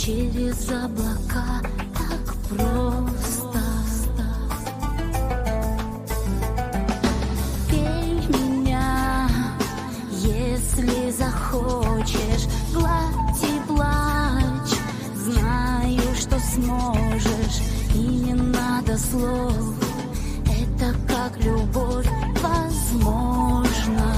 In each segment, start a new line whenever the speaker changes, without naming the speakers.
через облака так просто. Пей меня, если захочешь, гладь и плачь. Знаю, что сможешь, и не надо слов. Это как любовь возможна.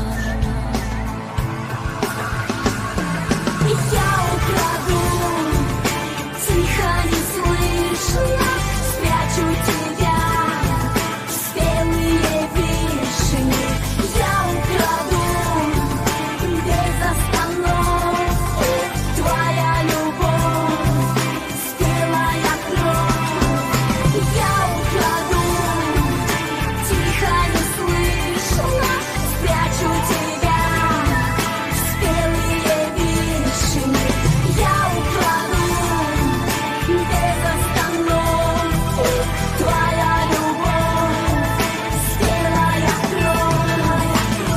Я украду, тихо, неслышно, спрячу тебя в спелые вишни. Я украду без остановки твоя любовь, спелая кровь. Я украду, тихо, неслышно, спрячу тебя в спелые вишни. Я украду без остановки твоя любовь, спелая кровь.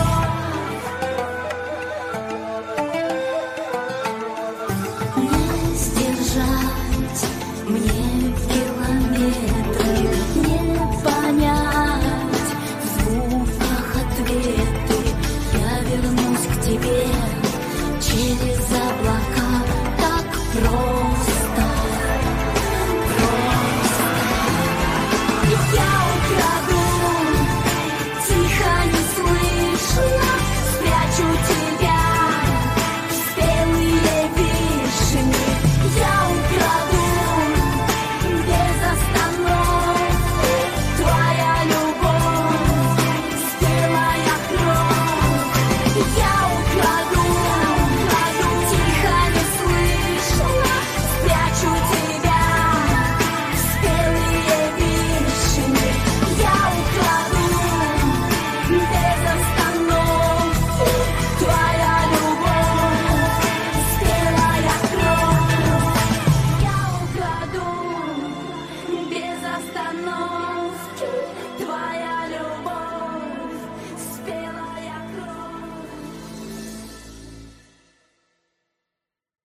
Не сдержать мне километры, не понять в звуках ответы. Я вернусь к тебе через